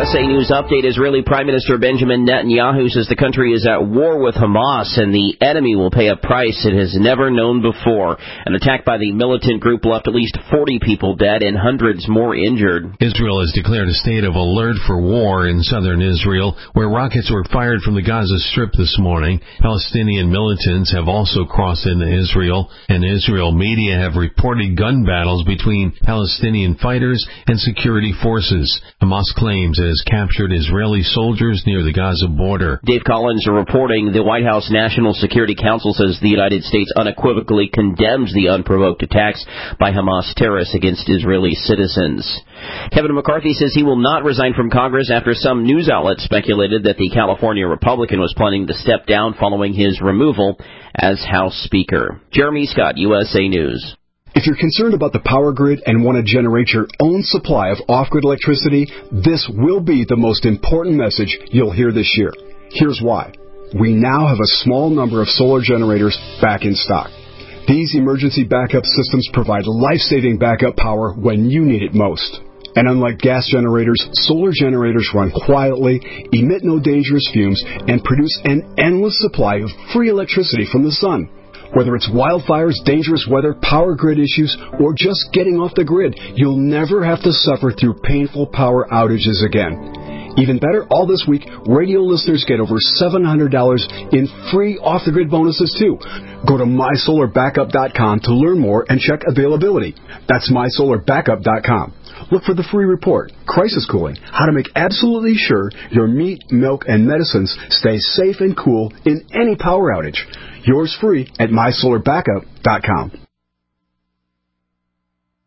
USA News Update. Israeli Prime Minister Benjamin Netanyahu says the country is at war with Hamas and the enemy will pay a price it has never known before. An attack by the militant group left at least 40 people dead and hundreds more injured. Israel has declared a state of alert for war in southern Israel, where rockets were fired from the Gaza Strip this morning. Palestinian militants have also crossed into Israel, and Israel media have reported gun battles between Palestinian fighters and security forces. Hamas claims it has captured Israeli soldiers near the Gaza border. Dave Collins reporting. The White House National Security Council says the United States unequivocally condemns the unprovoked attacks by Hamas terrorists against Israeli citizens. Kevin McCarthy says he will not resign from Congress after some news outlets speculated that the California Republican was planning to step down following his removal as House Speaker. Jeremy Scott, USA News. If you're concerned about the power grid and want to generate your own supply of off-grid electricity, this will be the most important message you'll hear this year. Here's why. We now have a small number of solar generators back in stock. These emergency backup systems provide life-saving backup power when you need it most. And unlike gas generators, solar generators run quietly, emit no dangerous fumes, and produce an endless supply of free electricity from the sun. Whether it's wildfires, dangerous weather, power grid issues, or just getting off the grid, you'll never have to suffer through painful power outages again. Even better, all this week, radio listeners get over $700 in free off-the-grid bonuses, too. Go to mysolarbackup.com to learn more and check availability. That's mysolarbackup.com. Look for the free report, Crisis Cooling, how to make absolutely sure your meat, milk, and medicines stay safe and cool in any power outage. Yours free at mysolarbackup.com.